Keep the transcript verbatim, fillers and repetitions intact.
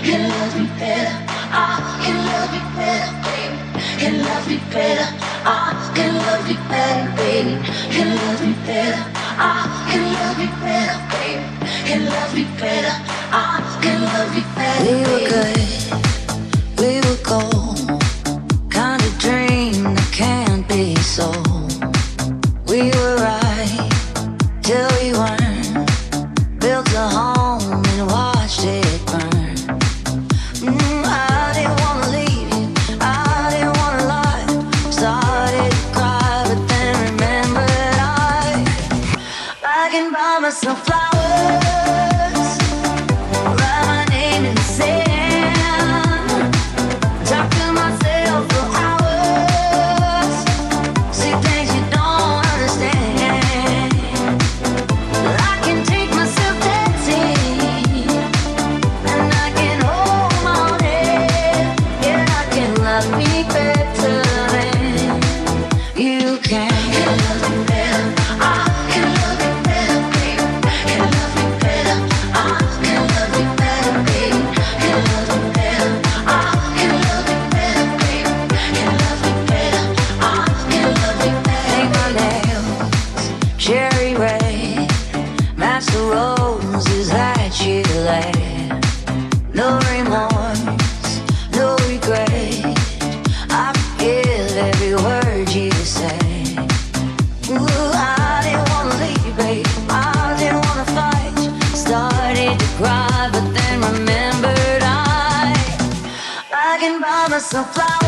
can love me better. I can love you better, baby. Can love me better. I can love you better, baby. Can love me better. I can love you better, baby. Can love me better. I can love you better. We were good, we were gold. Kind of dream that can't be sold. We were right till we weren't. Built a home and watched it burn. Mm, I didn't wanna leave you, I didn't wanna lie. Started to cry, but then remembered I I can buy myself flowers, write my name in the sand, talk to myself for hours, see things you don't understand. I can take myself dancing, and I can hold my own head. Yeah, I can love me better than you can. Can love me better. I can love you better, baby. Can love me better. I can love you better, baby. Can love me better. I can love you better, baby. Can love me better. I can love you better. Paint my nails cherry red, match the roses that you laid. No remorse, no regret. I forgive every word you say. Ooh, I didn't wanna leave, babe. I didn't wanna fight. Started to cry, but then remembered I I can buy myself flowers.